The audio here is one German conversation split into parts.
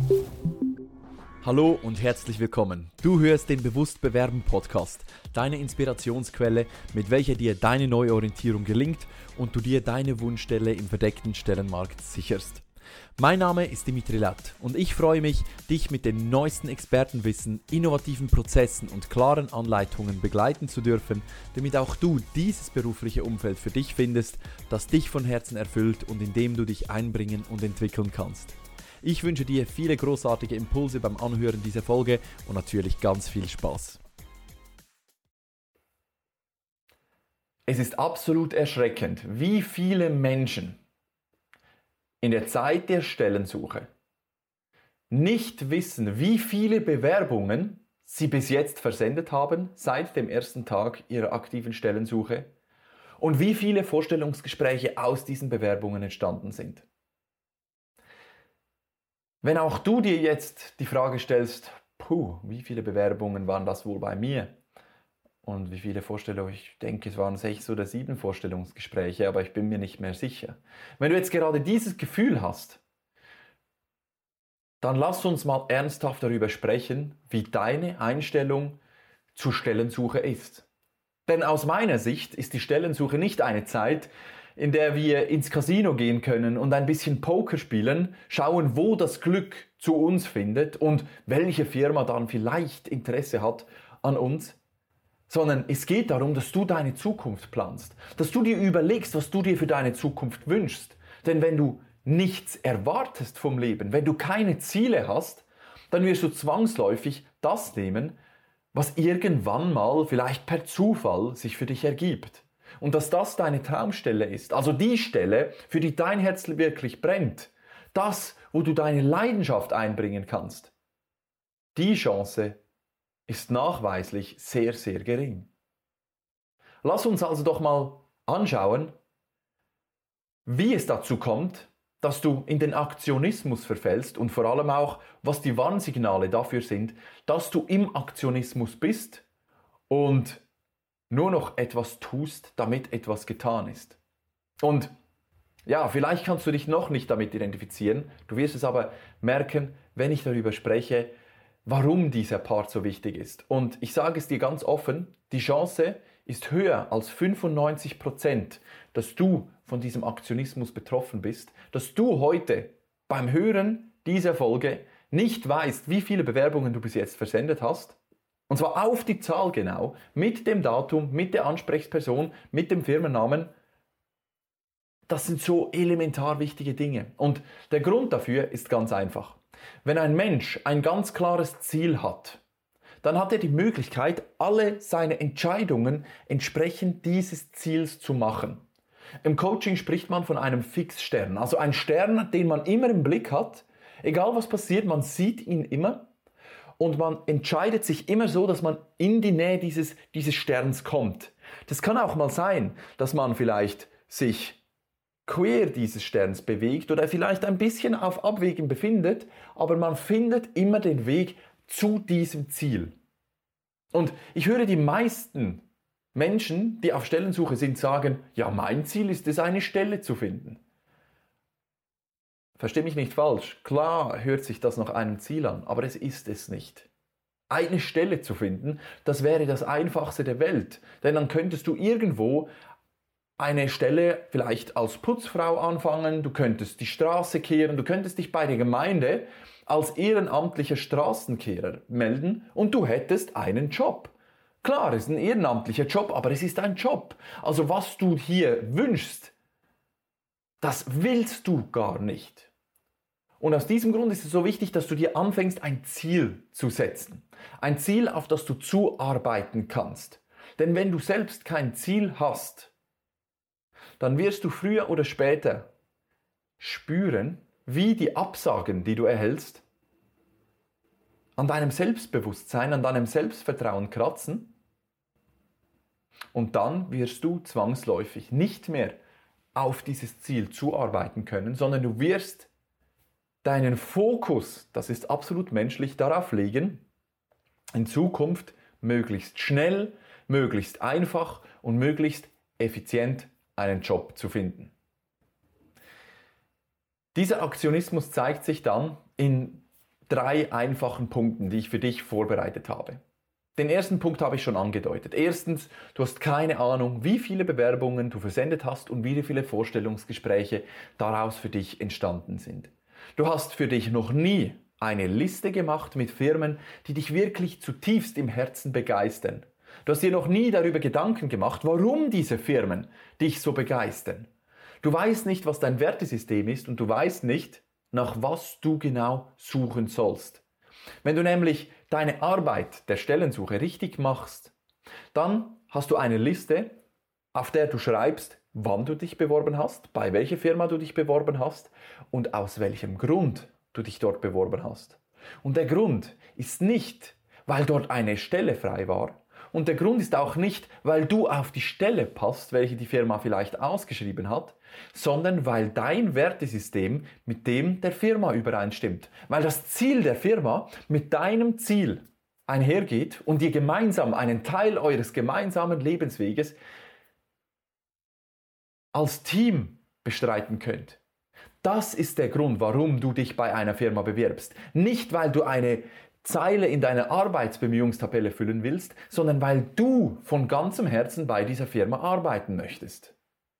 Hallo und herzlich willkommen. Du hörst den Bewusst Bewerben Podcast, deine Inspirationsquelle, mit welcher dir deine Neuorientierung gelingt und du dir deine Wunschstelle im verdeckten Stellenmarkt sicherst. Mein Name ist Dimitri Latt und ich freue mich, dich mit dem neuesten Expertenwissen, innovativen Prozessen und klaren Anleitungen begleiten zu dürfen, damit auch du dieses berufliche Umfeld für dich findest, das dich von Herzen erfüllt und in dem du dich einbringen und entwickeln kannst. Ich wünsche dir viele großartige Impulse beim Anhören dieser Folge und natürlich ganz viel Spaß. Es ist absolut erschreckend, wie viele Menschen in der Zeit der Stellensuche nicht wissen, wie viele Bewerbungen sie bis jetzt versendet haben, seit dem ersten Tag ihrer aktiven Stellensuche, und wie viele Vorstellungsgespräche aus diesen Bewerbungen entstanden sind. Wenn auch du dir jetzt die Frage stellst, wie viele Bewerbungen waren das wohl bei mir? Und wie viele Vorstellungen? Ich denke, es waren 6 oder 7 Vorstellungsgespräche, aber ich bin mir nicht mehr sicher. Wenn du jetzt gerade dieses Gefühl hast, dann lass uns mal ernsthaft darüber sprechen, wie deine Einstellung zur Stellensuche ist. Denn aus meiner Sicht ist die Stellensuche nicht eine Zeit, in der wir ins Casino gehen können und ein bisschen Poker spielen, schauen, wo das Glück zu uns findet und welche Firma dann vielleicht Interesse hat an uns, sondern es geht darum, dass du deine Zukunft planst, dass du dir überlegst, was du dir für deine Zukunft wünschst. Denn wenn du nichts erwartest vom Leben, wenn du keine Ziele hast, dann wirst du zwangsläufig das nehmen, was irgendwann mal vielleicht per Zufall sich für dich ergibt. Und dass das deine Traumstelle ist, also die Stelle, für die dein Herz wirklich brennt, das, wo du deine Leidenschaft einbringen kannst, die Chance ist nachweislich sehr, sehr gering. Lass uns also doch mal anschauen, wie es dazu kommt, dass du in den Aktionismus verfällst und vor allem auch, was die Warnsignale dafür sind, dass du im Aktionismus bist und nur noch etwas tust, damit etwas getan ist. Und ja, vielleicht kannst du dich noch nicht damit identifizieren, du wirst es aber merken, wenn ich darüber spreche, warum dieser Part so wichtig ist. Und ich sage es dir ganz offen, die Chance ist höher als 95%, dass du von diesem Aktionismus betroffen bist, dass du heute beim Hören dieser Folge nicht weißt, wie viele Bewerbungen du bis jetzt versendet hast. Und zwar auf die Zahl genau, mit dem Datum, mit der Ansprechperson, mit dem Firmennamen. Das sind so elementar wichtige Dinge. Und der Grund dafür ist ganz einfach. Wenn ein Mensch ein ganz klares Ziel hat, dann hat er die Möglichkeit, alle seine Entscheidungen entsprechend dieses Ziels zu machen. Im Coaching spricht man von einem Fixstern, also ein Stern, den man immer im Blick hat. Egal was passiert, man sieht ihn immer. Und man entscheidet sich immer so, dass man in die Nähe dieses Sterns kommt. Das kann auch mal sein, dass man vielleicht sich quer dieses Sterns bewegt oder vielleicht ein bisschen auf Abwägen befindet, aber man findet immer den Weg zu diesem Ziel. Und ich höre die meisten Menschen, die auf Stellensuche sind, sagen, ja, mein Ziel ist es, eine Stelle zu finden. Versteh mich nicht falsch, klar hört sich das nach einem Ziel an, aber es ist es nicht. Eine Stelle zu finden, das wäre das Einfachste der Welt, denn dann könntest du irgendwo eine Stelle vielleicht als Putzfrau anfangen, du könntest die Straße kehren, du könntest dich bei der Gemeinde als ehrenamtlicher Straßenkehrer melden und du hättest einen Job. Klar, es ist ein ehrenamtlicher Job, aber es ist ein Job. Also was du hier wünschst, das willst du gar nicht. Und aus diesem Grund ist es so wichtig, dass du dir anfängst, ein Ziel zu setzen. Ein Ziel, auf das du zuarbeiten kannst. Denn wenn du selbst kein Ziel hast, dann wirst du früher oder später spüren, wie die Absagen, die du erhältst, an deinem Selbstbewusstsein, an deinem Selbstvertrauen kratzen. Und dann wirst du zwangsläufig nicht mehr auf dieses Ziel zuarbeiten können, sondern du wirst deinen Fokus, das ist absolut menschlich, darauf legen, in Zukunft möglichst schnell, möglichst einfach und möglichst effizient einen Job zu finden. Dieser Aktionismus zeigt sich dann in 3 einfachen Punkten, die ich für dich vorbereitet habe. Den ersten Punkt habe ich schon angedeutet. Erstens, du hast keine Ahnung, wie viele Bewerbungen du versendet hast und wie viele Vorstellungsgespräche daraus für dich entstanden sind. Du hast für dich noch nie eine Liste gemacht mit Firmen, die dich wirklich zutiefst im Herzen begeistern. Du hast dir noch nie darüber Gedanken gemacht, warum diese Firmen dich so begeistern. Du weißt nicht, was dein Wertesystem ist und du weißt nicht, nach was du genau suchen sollst. Wenn du nämlich deine Arbeit der Stellensuche richtig machst, dann hast du eine Liste, auf der du schreibst, wann du dich beworben hast, bei welcher Firma du dich beworben hast und aus welchem Grund du dich dort beworben hast. Und der Grund ist nicht, weil dort eine Stelle frei war. Und der Grund ist auch nicht, weil du auf die Stelle passt, welche die Firma vielleicht ausgeschrieben hat, sondern weil dein Wertesystem mit dem der Firma übereinstimmt. Weil das Ziel der Firma mit deinem Ziel einhergeht und ihr gemeinsam einen Teil eures gemeinsamen Lebensweges als Team bestreiten könnt. Das ist der Grund, warum du dich bei einer Firma bewirbst. Nicht, weil du eine Zeile in deiner Arbeitsbemühungstabelle füllen willst, sondern weil du von ganzem Herzen bei dieser Firma arbeiten möchtest.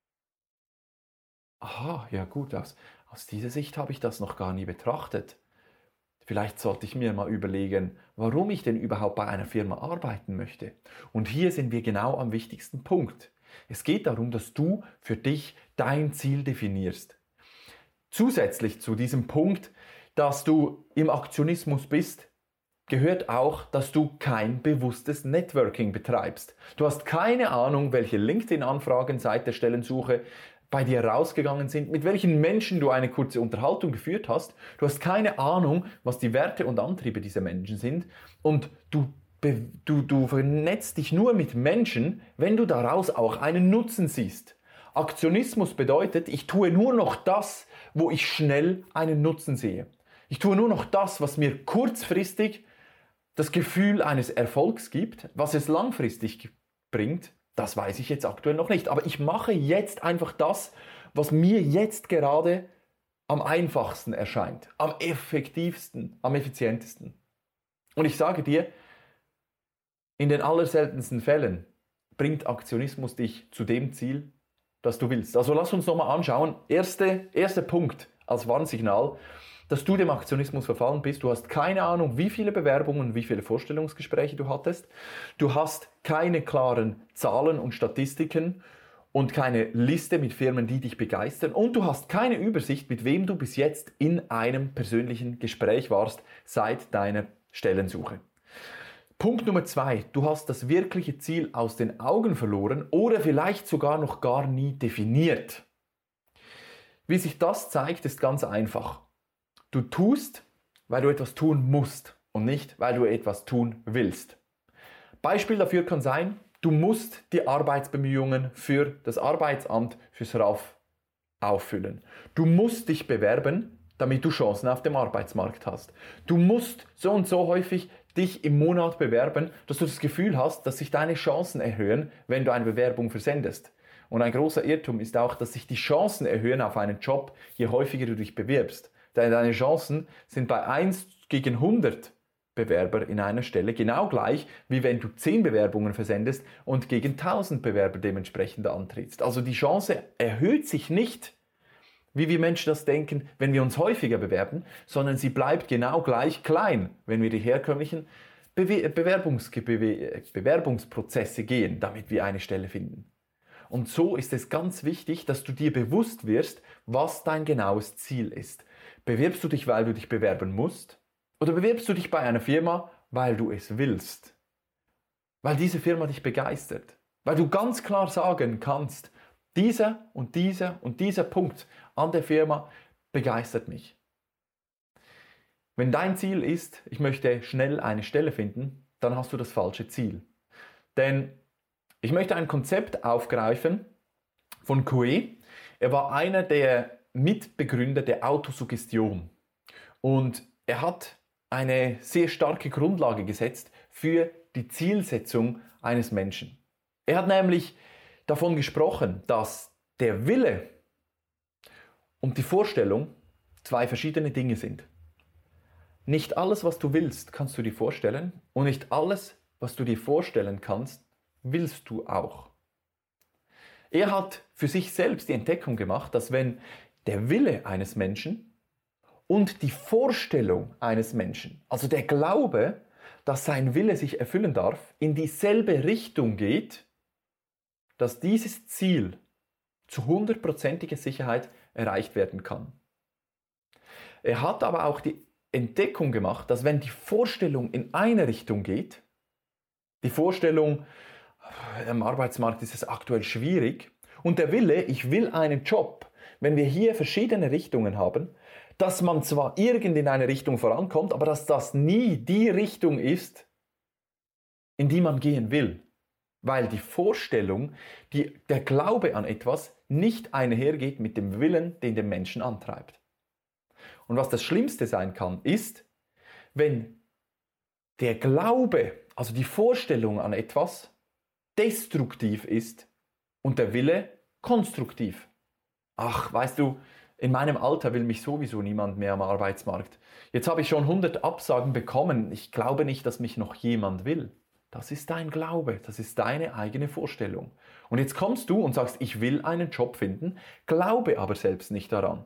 Aha, ja gut, aus dieser Sicht habe ich das noch gar nie betrachtet. Vielleicht sollte ich mir mal überlegen, warum ich denn überhaupt bei einer Firma arbeiten möchte. Und hier sind wir genau am wichtigsten Punkt. Es geht darum, dass du für dich dein Ziel definierst. Zusätzlich zu diesem Punkt, dass du im Aktionismus bist, gehört auch, dass du kein bewusstes Networking betreibst. Du hast keine Ahnung, welche LinkedIn-Anfragen seit der Stellensuche bei dir rausgegangen sind, mit welchen Menschen du eine kurze Unterhaltung geführt hast. Du hast keine Ahnung, was die Werte und Antriebe dieser Menschen sind und du vernetzt dich nur mit Menschen, wenn du daraus auch einen Nutzen siehst. Aktionismus bedeutet, ich tue nur noch das, wo ich schnell einen Nutzen sehe. Ich tue nur noch das, was mir kurzfristig das Gefühl eines Erfolgs gibt. Was es langfristig bringt, das weiß ich jetzt aktuell noch nicht. Aber ich mache jetzt einfach das, was mir jetzt gerade am einfachsten erscheint, am effektivsten, am effizientesten. Und ich sage dir, in den allerseltensten Fällen bringt Aktionismus dich zu dem Ziel, das du willst. Also lass uns nochmal anschauen. Erster Punkt als Warnsignal, dass du dem Aktionismus verfallen bist. Du hast keine Ahnung, wie viele Bewerbungen, wie viele Vorstellungsgespräche du hattest. Du hast keine klaren Zahlen und Statistiken und keine Liste mit Firmen, die dich begeistern. Und du hast keine Übersicht, mit wem du bis jetzt in einem persönlichen Gespräch warst seit deiner Stellensuche. Punkt Nummer 2. Du hast das wirkliche Ziel aus den Augen verloren oder vielleicht sogar noch gar nie definiert. Wie sich das zeigt, ist ganz einfach. Du tust, weil du etwas tun musst und nicht, weil du etwas tun willst. Beispiel dafür kann sein, du musst die Arbeitsbemühungen für das Arbeitsamt, fürs RAF auffüllen. Du musst dich bewerben, damit du Chancen auf dem Arbeitsmarkt hast. Du musst so und so häufig dich im Monat bewerben, dass du das Gefühl hast, dass sich deine Chancen erhöhen, wenn du eine Bewerbung versendest. Und ein großer Irrtum ist auch, dass sich die Chancen erhöhen auf einen Job, je häufiger du dich bewirbst. Denn deine Chancen sind bei 1 gegen 100 Bewerber in einer Stelle genau gleich, wie wenn du 10 Bewerbungen versendest und gegen 1000 Bewerber dementsprechend antrittst. Also die Chance erhöht sich nicht, wie wir Menschen das denken, wenn wir uns häufiger bewerben, sondern sie bleibt genau gleich klein, wenn wir die herkömmlichen Bewerbungsprozesse gehen, damit wir eine Stelle finden. Und so ist es ganz wichtig, dass du dir bewusst wirst, was dein genaues Ziel ist. Bewirbst du dich, weil du dich bewerben musst? Oder bewirbst du dich bei einer Firma, weil du es willst? Weil diese Firma dich begeistert? Weil du ganz klar sagen kannst, dieser und dieser und dieser Punkt an der Firma begeistert mich. Wenn dein Ziel ist, ich möchte schnell eine Stelle finden, dann hast du das falsche Ziel. Denn ich möchte ein Konzept aufgreifen von Coué. Er war einer der Mitbegründer der Autosuggestion. Und er hat eine sehr starke Grundlage gesetzt für die Zielsetzung eines Menschen. Er hat nämlich davon gesprochen, dass der Wille und die Vorstellung 2 verschiedene Dinge sind. Nicht alles, was du willst, kannst du dir vorstellen und nicht alles, was du dir vorstellen kannst, willst du auch. Er hat für sich selbst die Entdeckung gemacht, dass wenn der Wille eines Menschen und die Vorstellung eines Menschen, also der Glaube, dass sein Wille sich erfüllen darf, in dieselbe Richtung geht, dass dieses Ziel zu 100%iger Sicherheit erreicht werden kann. Er hat aber auch die Entdeckung gemacht, dass wenn die Vorstellung in eine Richtung geht, die Vorstellung, am Arbeitsmarkt ist es aktuell schwierig, und der Wille, ich will einen Job, wenn wir hier verschiedene Richtungen haben, dass man zwar irgend in eine Richtung vorankommt, aber dass das nie die Richtung ist, in die man gehen will. Weil die Vorstellung, der Glaube an etwas nicht einhergeht mit dem Willen, den der Menschen antreibt. Und was das Schlimmste sein kann, ist, wenn der Glaube, also die Vorstellung an etwas, destruktiv ist und der Wille konstruktiv. Ach, weißt du, in meinem Alter will mich sowieso niemand mehr am Arbeitsmarkt. Jetzt habe ich schon 100 Absagen bekommen. Ich glaube nicht, dass mich noch jemand will. Das ist dein Glaube, das ist deine eigene Vorstellung. Und jetzt kommst du und sagst, ich will einen Job finden, glaube aber selbst nicht daran.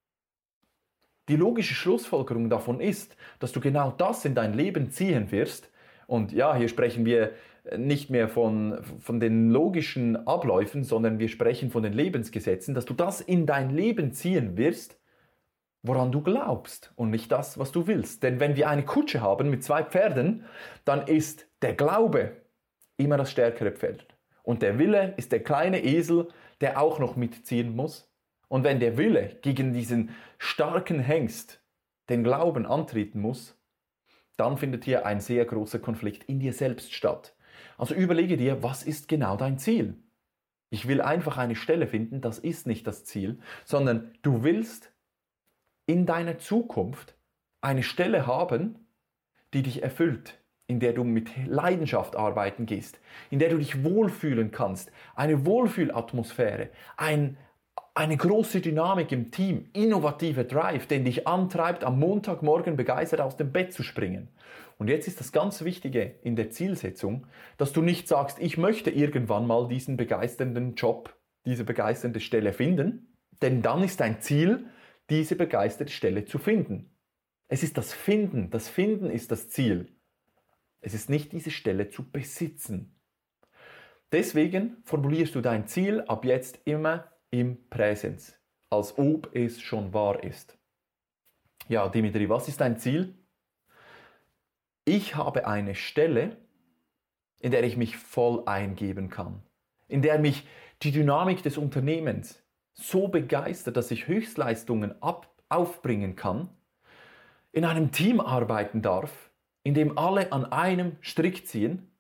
Die logische Schlussfolgerung davon ist, dass du genau das in dein Leben ziehen wirst. Und ja, hier sprechen wir nicht mehr von den logischen Abläufen, sondern wir sprechen von den Lebensgesetzen, dass du das in dein Leben ziehen wirst, woran du glaubst und nicht das, was du willst. Denn wenn wir eine Kutsche haben mit 2 Pferden, dann ist der Glaube immer das stärkere Pferd. Und der Wille ist der kleine Esel, der auch noch mitziehen muss. Und wenn der Wille gegen diesen starken Hengst den Glauben antreten muss, dann findet hier ein sehr großer Konflikt in dir selbst statt. Also überlege dir, was ist genau dein Ziel? Ich will einfach eine Stelle finden, das ist nicht das Ziel, sondern du willst in deiner Zukunft eine Stelle haben, die dich erfüllt, in der du mit Leidenschaft arbeiten gehst, in der du dich wohlfühlen kannst, eine Wohlfühlatmosphäre, eine große Dynamik im Team, innovativer Drive, den dich antreibt, am Montagmorgen begeistert aus dem Bett zu springen. Und jetzt ist das ganz Wichtige in der Zielsetzung, dass du nicht sagst, ich möchte irgendwann mal diesen begeisternden Job, diese begeisternde Stelle finden, denn dann ist dein Ziel, diese begeisterte Stelle zu finden. Es ist das Finden ist das Ziel. Es ist nicht diese Stelle zu besitzen. Deswegen formulierst du dein Ziel ab jetzt immer im Präsens, als ob es schon wahr ist. Ja, Dimitri, was ist dein Ziel? Ich habe eine Stelle, in der ich mich voll eingeben kann, in der mich die Dynamik des Unternehmens so begeistert, dass ich Höchstleistungen aufbringen kann, in einem Team arbeiten darf, in dem alle an einem Strick ziehen,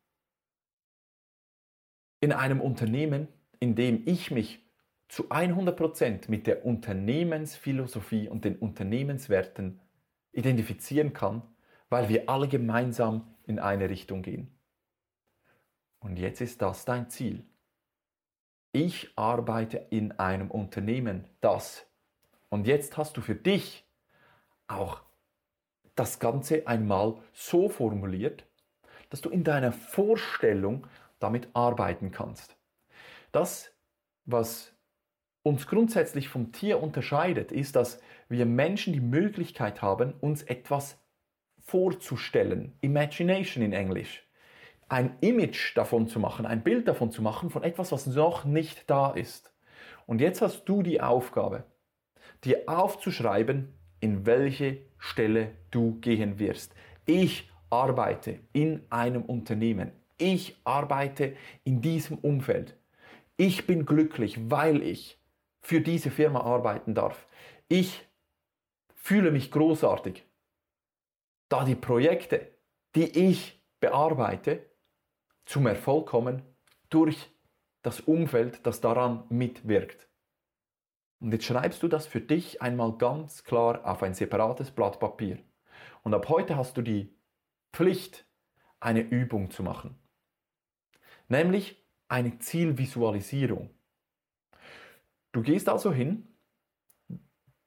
in einem Unternehmen, in dem ich mich zu 100% mit der Unternehmensphilosophie und den Unternehmenswerten identifizieren kann, weil wir alle gemeinsam in eine Richtung gehen. Und jetzt ist das dein Ziel. Ich arbeite in einem Unternehmen, das. Und jetzt hast du für dich auch das Ganze einmal so formuliert, dass du in deiner Vorstellung damit arbeiten kannst. Das, was uns grundsätzlich vom Tier unterscheidet, ist, dass wir Menschen die Möglichkeit haben, uns etwas vorzustellen. Imagination in Englisch. Ein Image davon zu machen, ein Bild davon zu machen, von etwas, was noch nicht da ist. Und jetzt hast du die Aufgabe, dir aufzuschreiben, in welche Stelle du gehen wirst. Ich arbeite in einem Unternehmen. Ich arbeite in diesem Umfeld. Ich bin glücklich, weil ich für diese Firma arbeiten darf. Ich fühle mich großartig, da die Projekte, die ich bearbeite, zum Erfolg kommen durch das Umfeld, das daran mitwirkt. Und jetzt schreibst du das für dich einmal ganz klar auf ein separates Blatt Papier. Und ab heute hast du die Pflicht, eine Übung zu machen. Nämlich eine Zielvisualisierung. Du gehst also hin,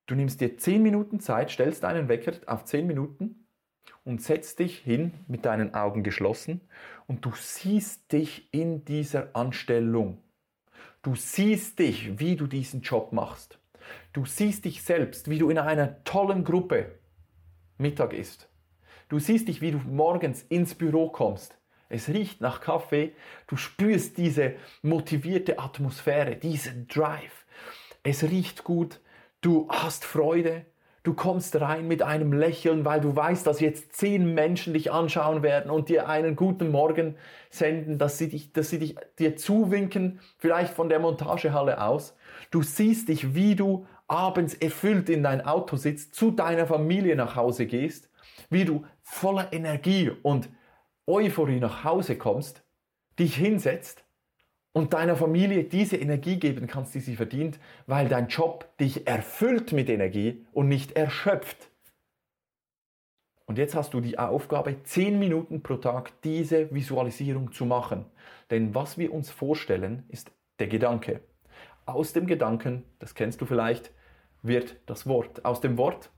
Du nimmst dir 10 Minuten Zeit, stellst einen Wecker auf 10 Minuten und setzt dich hin mit deinen Augen geschlossen und du siehst dich in dieser Anstellung. Du siehst dich, wie du diesen Job machst. Du siehst dich selbst, wie du in einer tollen Gruppe Mittag isst. Du siehst dich, wie du morgens ins Büro kommst. Es riecht nach Kaffee. Du spürst diese motivierte Atmosphäre, diesen Drive. Es riecht gut. Du hast Freude. Du kommst rein mit einem Lächeln, weil du weißt, dass jetzt 10 Menschen dich anschauen werden und dir einen guten Morgen senden, dass sie dir zuwinken, vielleicht von der Montagehalle aus. Du siehst dich, wie du abends erfüllt in dein Auto sitzt, zu deiner Familie nach Hause gehst, wie du voller Energie und Euphorie nach Hause kommst, dich hinsetzt und deiner Familie diese Energie geben kannst, die sie verdient, weil dein Job dich erfüllt mit Energie und nicht erschöpft. Und jetzt hast du die Aufgabe, 10 Minuten pro Tag diese Visualisierung zu machen. Denn was wir uns vorstellen, ist der Gedanke. Aus dem Gedanken, das kennst du vielleicht, wird das Wort. Aus dem Wort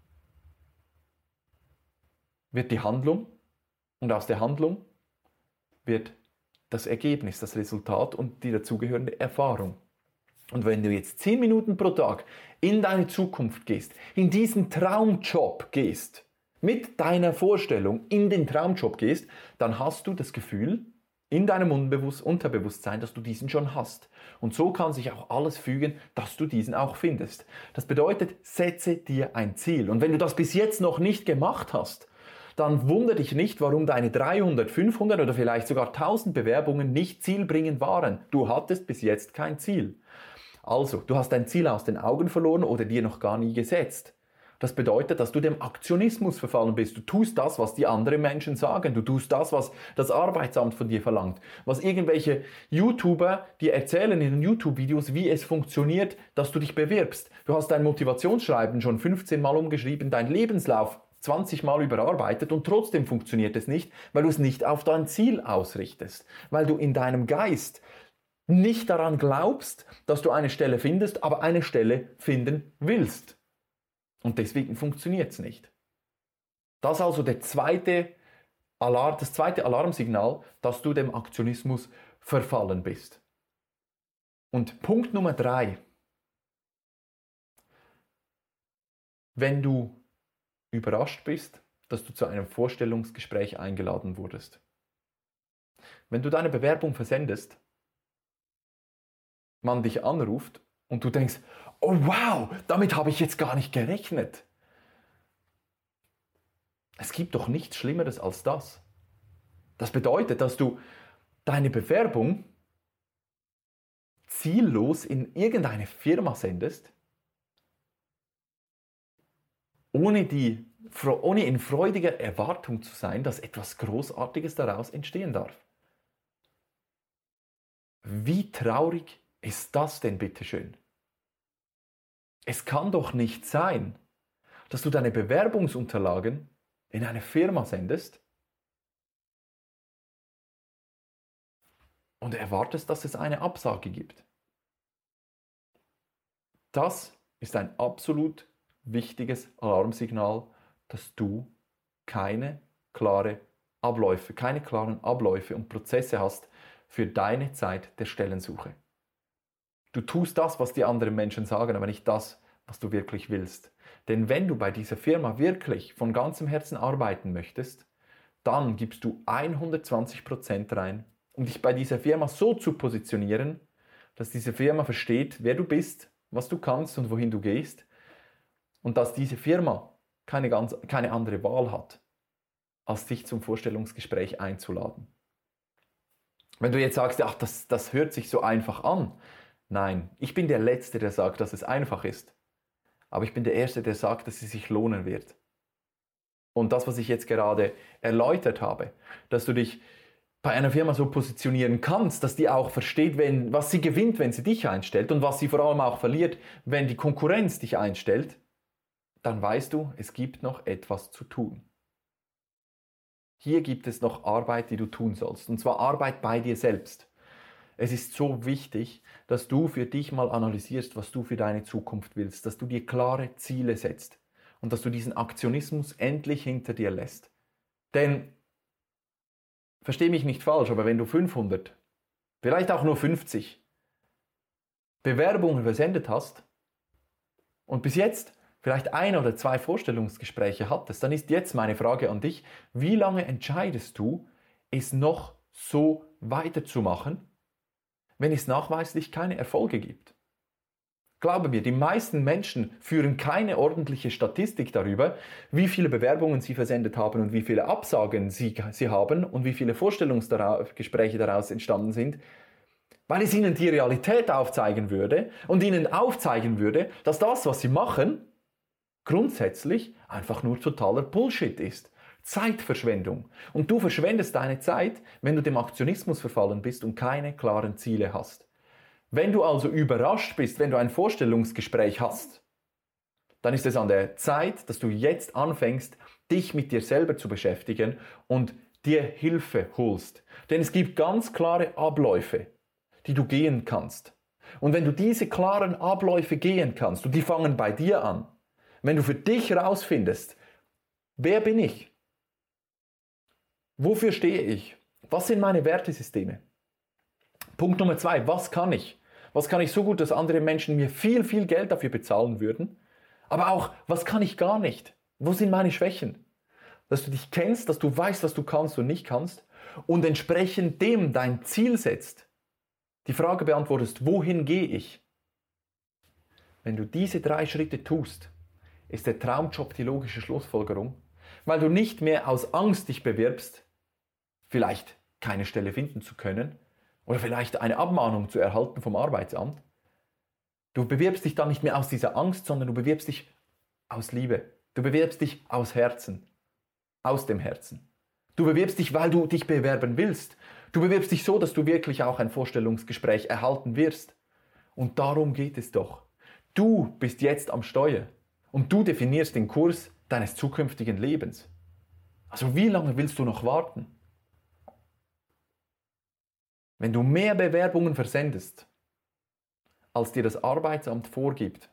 wird die Handlung und aus der Handlung wird das Ergebnis, das Resultat und die dazugehörende Erfahrung. Und wenn du jetzt 10 Minuten pro Tag in deine Zukunft gehst, in diesen Traumjob gehst, mit deiner Vorstellung in den Traumjob gehst, dann hast du das Gefühl in deinem Unterbewusstsein, dass du diesen schon hast. Und so kann sich auch alles fügen, dass du diesen auch findest. Das bedeutet, setze dir ein Ziel. Und wenn du das bis jetzt noch nicht gemacht hast, dann wundere dich nicht, warum deine 300, 500 oder vielleicht sogar 1000 Bewerbungen nicht zielbringend waren. Du hattest bis jetzt kein Ziel. Also, du hast dein Ziel aus den Augen verloren oder dir noch gar nie gesetzt. Das bedeutet, dass du dem Aktionismus verfallen bist. Du tust das, was die anderen Menschen sagen. Du tust das, was das Arbeitsamt von dir verlangt. Was irgendwelche YouTuber dir erzählen in den YouTube-Videos, wie es funktioniert, dass du dich bewirbst. Du hast dein Motivationsschreiben schon 15 Mal umgeschrieben, dein Lebenslauf 20 Mal überarbeitet und trotzdem funktioniert es nicht, weil du es nicht auf dein Ziel ausrichtest. Weil du in deinem Geist nicht daran glaubst, dass du eine Stelle findest, aber eine Stelle finden willst. Und deswegen funktioniert es nicht. Das ist also das zweite Alarmsignal, dass du dem Aktionismus verfallen bist. Und Punkt Nummer 3. Wenn du überrascht bist, dass du zu einem Vorstellungsgespräch eingeladen wurdest. Wenn du deine Bewerbung versendest, man dich anruft und du denkst, oh wow, damit habe ich jetzt gar nicht gerechnet. Es gibt doch nichts Schlimmeres als das. Das bedeutet, dass du deine Bewerbung ziellos in irgendeine Firma sendest, ohne in freudiger Erwartung zu sein, dass etwas Großartiges daraus entstehen darf. Wie traurig ist das denn, bitteschön? Es kann doch nicht sein, dass du deine Bewerbungsunterlagen in eine Firma sendest und erwartest, dass es eine Absage gibt. Das ist ein absolut wichtiges Alarmsignal, dass du keine klaren Abläufe und Prozesse hast für deine Zeit der Stellensuche. Du tust das, was die anderen Menschen sagen, aber nicht das, was du wirklich willst. Denn wenn du bei dieser Firma wirklich von ganzem Herzen arbeiten möchtest, dann gibst du 120% rein, um dich bei dieser Firma so zu positionieren, dass diese Firma versteht, wer du bist, was du kannst und wohin du gehst, und dass diese Firma keine andere Wahl hat, als dich zum Vorstellungsgespräch einzuladen. Wenn du jetzt sagst, ach, das hört sich so einfach an. Nein, ich bin der Letzte, der sagt, dass es einfach ist. Aber ich bin der Erste, der sagt, dass es sich lohnen wird. Und das, was ich jetzt gerade erläutert habe, dass du dich bei einer Firma so positionieren kannst, dass die auch versteht, was sie gewinnt, wenn sie dich einstellt und was sie vor allem auch verliert, wenn die Konkurrenz dich einstellt, dann weißt du, es gibt noch etwas zu tun. Hier gibt es noch Arbeit, die du tun sollst. Und zwar Arbeit bei dir selbst. Es ist so wichtig, dass du für dich mal analysierst, was du für deine Zukunft willst, dass du dir klare Ziele setzt und dass du diesen Aktionismus endlich hinter dir lässt. Denn, versteh mich nicht falsch, aber wenn du 500, vielleicht auch nur 50 Bewerbungen versendet hast und bis jetzt vielleicht 1 oder 2 Vorstellungsgespräche hattest, dann ist jetzt meine Frage an dich, wie lange entscheidest du, es noch so weiterzumachen, wenn es nachweislich keine Erfolge gibt? Glaube mir, die meisten Menschen führen keine ordentliche Statistik darüber, wie viele Bewerbungen sie versendet haben und wie viele Absagen sie haben und wie viele Vorstellungsgespräche daraus entstanden sind, weil es ihnen die Realität aufzeigen würde und ihnen aufzeigen würde, dass das, was sie machen, grundsätzlich einfach nur totaler Bullshit ist. Zeitverschwendung. Und du verschwendest deine Zeit, wenn du dem Aktionismus verfallen bist und keine klaren Ziele hast. Wenn du also überrascht bist, wenn du ein Vorstellungsgespräch hast, dann ist es an der Zeit, dass du jetzt anfängst, dich mit dir selber zu beschäftigen und dir Hilfe holst. Denn es gibt ganz klare Abläufe, die du gehen kannst. Und wenn du diese klaren Abläufe gehen kannst, und die fangen bei dir an, wenn du für dich herausfindest, wer bin ich? Wofür stehe ich? Was sind meine Wertesysteme? Punkt Nummer 2, was kann ich? Was kann ich so gut, dass andere Menschen mir viel, viel Geld dafür bezahlen würden? Aber auch, was kann ich gar nicht? Wo sind meine Schwächen? Dass du dich kennst, dass du weißt, was du kannst und nicht kannst und entsprechend dem dein Ziel setzt. Die Frage beantwortest, wohin gehe ich? Wenn du diese 3 Schritte tust, ist der Traumjob die logische Schlussfolgerung, weil du nicht mehr aus Angst dich bewirbst, vielleicht keine Stelle finden zu können oder vielleicht eine Abmahnung zu erhalten vom Arbeitsamt. Du bewirbst dich dann nicht mehr aus dieser Angst, sondern du bewirbst dich aus Liebe. Du bewirbst dich aus Herzen, aus dem Herzen. Du bewirbst dich, weil du dich bewerben willst. Du bewirbst dich so, dass du wirklich auch ein Vorstellungsgespräch erhalten wirst. Und darum geht es doch. Du bist jetzt am Steuer und du definierst den Kurs deines zukünftigen Lebens. Also wie lange willst du noch warten? Wenn du mehr Bewerbungen versendest, als dir das Arbeitsamt vorgibt,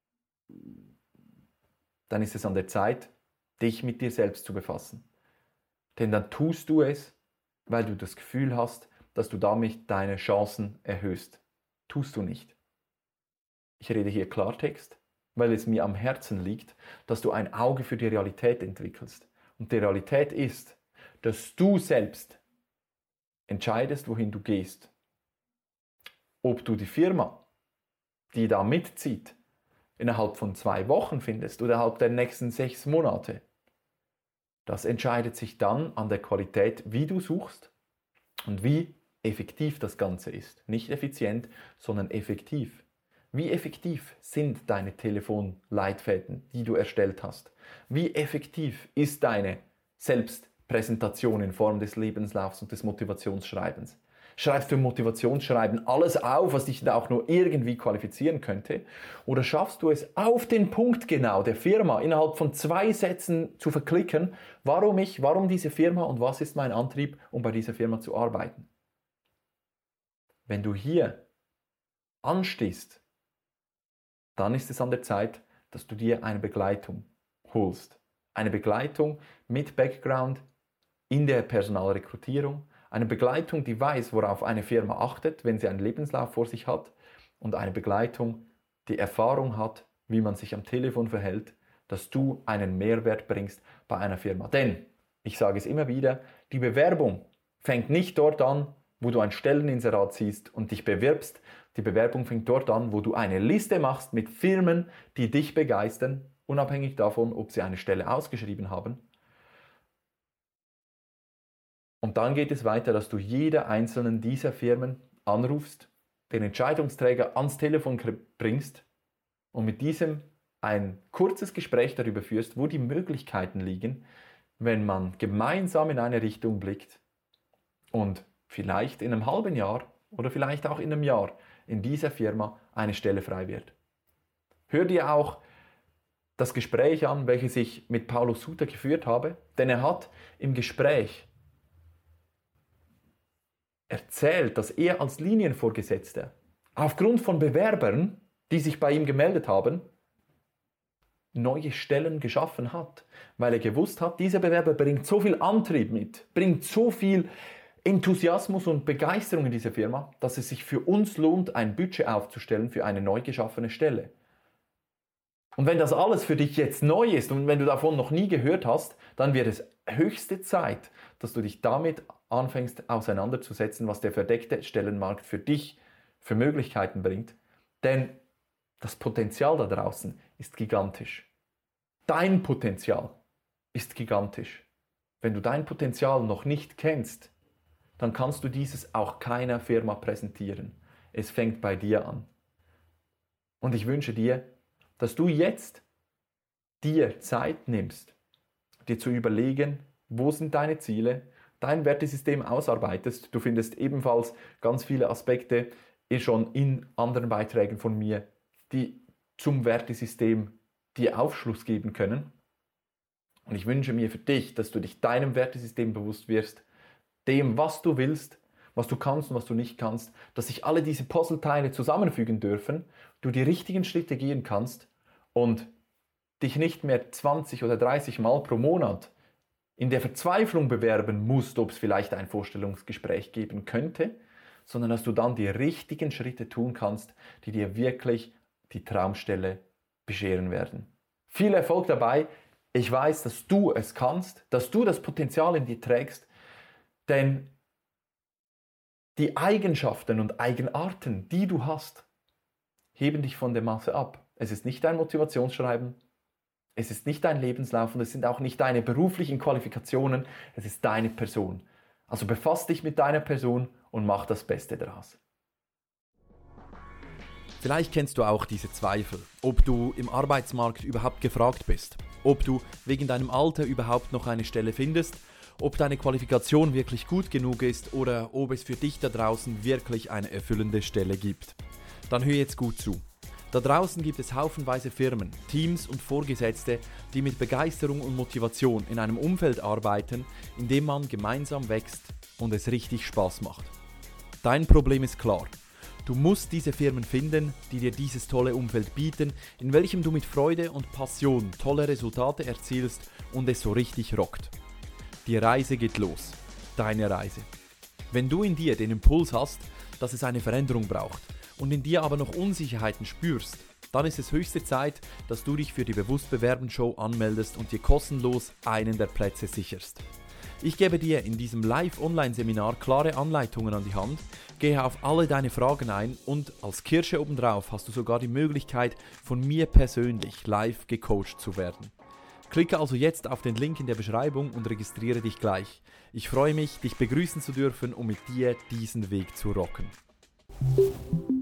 dann ist es an der Zeit, dich mit dir selbst zu befassen. Denn dann tust du es, weil du das Gefühl hast, dass du damit deine Chancen erhöhst. Tust du nicht. Ich rede hier Klartext, weil es mir am Herzen liegt, dass du ein Auge für die Realität entwickelst. Und die Realität ist, dass du selbst entscheidest, wohin du gehst. Ob du die Firma, die da mitzieht, innerhalb von 2 Wochen findest oder innerhalb der nächsten 6 Monate. Das entscheidet sich dann an der Qualität, wie du suchst und wie effektiv das Ganze ist. Nicht effizient, sondern effektiv. Wie effektiv sind deine Telefonleitfäden, die du erstellt hast? Wie effektiv ist deine Selbstpräsentation in Form des Lebenslaufs und des Motivationsschreibens? Schreibst du im Motivationsschreiben alles auf, was dich da auch nur irgendwie qualifizieren könnte? Oder schaffst du es auf den Punkt genau der Firma innerhalb von 2 Sätzen zu verklicken, warum diese Firma und was ist mein Antrieb, um bei dieser Firma zu arbeiten? Wenn du hier anstehst, dann ist es an der Zeit, dass du dir eine Begleitung holst. Eine Begleitung mit Background in der Personalrekrutierung, eine Begleitung, die weiß, worauf eine Firma achtet, wenn sie einen Lebenslauf vor sich hat, und eine Begleitung, die Erfahrung hat, wie man sich am Telefon verhält, dass du einen Mehrwert bringst bei einer Firma. Denn, ich sage es immer wieder, die Bewerbung fängt nicht dort an, wo du ein Stelleninserat siehst und dich bewirbst. Die Bewerbung fängt dort an, wo du eine Liste machst mit Firmen, die dich begeistern, unabhängig davon, ob sie eine Stelle ausgeschrieben haben. Und dann geht es weiter, dass du jede einzelnen dieser Firmen anrufst, den Entscheidungsträger ans Telefon bringst und mit diesem ein kurzes Gespräch darüber führst, wo die Möglichkeiten liegen, wenn man gemeinsam in eine Richtung blickt und vielleicht in einem halben Jahr oder vielleicht auch in einem Jahr in dieser Firma eine Stelle frei wird. Hör dir auch das Gespräch an, welches ich mit Paulo Suter geführt habe, denn er hat im Gespräch erzählt, dass er als Linienvorgesetzter aufgrund von Bewerbern, die sich bei ihm gemeldet haben, neue Stellen geschaffen hat, weil er gewusst hat, dieser Bewerber bringt so viel Antrieb mit, bringt so viel Enthusiasmus und Begeisterung in diese Firma, dass es sich für uns lohnt, ein Budget aufzustellen für eine neu geschaffene Stelle. Und wenn das alles für dich jetzt neu ist und wenn du davon noch nie gehört hast, dann wird es höchste Zeit, dass du dich damit anfängst auseinanderzusetzen, was der verdeckte Stellenmarkt für dich für Möglichkeiten bringt. Denn das Potenzial da draußen ist gigantisch. Dein Potenzial ist gigantisch. Wenn du dein Potenzial noch nicht kennst, dann kannst du dieses auch keiner Firma präsentieren. Es fängt bei dir an. Und ich wünsche dir, dass du jetzt dir Zeit nimmst, dir zu überlegen, wo sind deine Ziele, dein Wertesystem ausarbeitest. Du findest ebenfalls ganz viele Aspekte schon in anderen Beiträgen von mir, die zum Wertesystem dir Aufschluss geben können. Und ich wünsche mir für dich, dass du dich deinem Wertesystem bewusst wirst, dem, was du willst, was du kannst und was du nicht kannst, dass sich alle diese Puzzleteile zusammenfügen dürfen, du die richtigen Schritte gehen kannst und dich nicht mehr 20 oder 30 Mal pro Monat in der Verzweiflung bewerben musst, ob es vielleicht ein Vorstellungsgespräch geben könnte, sondern dass du dann die richtigen Schritte tun kannst, die dir wirklich die Traumstelle bescheren werden. Viel Erfolg dabei. Ich weiß, dass du es kannst, dass du das Potenzial in dir trägst, denn die Eigenschaften und Eigenarten, die du hast, heben dich von der Masse ab. Es ist nicht dein Motivationsschreiben, es ist nicht dein Lebenslauf und es sind auch nicht deine beruflichen Qualifikationen, es ist deine Person. Also befass dich mit deiner Person und mach das Beste daraus. Vielleicht kennst du auch diese Zweifel, ob du im Arbeitsmarkt überhaupt gefragt bist, ob du wegen deinem Alter überhaupt noch eine Stelle findest, ob deine Qualifikation wirklich gut genug ist oder ob es für dich da draußen wirklich eine erfüllende Stelle gibt. Dann hör jetzt gut zu. Da draußen gibt es haufenweise Firmen, Teams und Vorgesetzte, die mit Begeisterung und Motivation in einem Umfeld arbeiten, in dem man gemeinsam wächst und es richtig Spaß macht. Dein Problem ist klar. Du musst diese Firmen finden, die dir dieses tolle Umfeld bieten, in welchem du mit Freude und Passion tolle Resultate erzielst und es so richtig rockt. Die Reise geht los. Deine Reise. Wenn du in dir den Impuls hast, dass es eine Veränderung braucht und in dir aber noch Unsicherheiten spürst, dann ist es höchste Zeit, dass du dich für die Bewusst-Bewerben-Show anmeldest und dir kostenlos einen der Plätze sicherst. Ich gebe dir in diesem Live-Online-Seminar klare Anleitungen an die Hand, gehe auf alle deine Fragen ein und als Kirsche obendrauf hast du sogar die Möglichkeit, von mir persönlich live gecoacht zu werden. Klicke also jetzt auf den Link in der Beschreibung und registriere dich gleich. Ich freue mich, dich begrüßen zu dürfen, um mit dir diesen Weg zu rocken.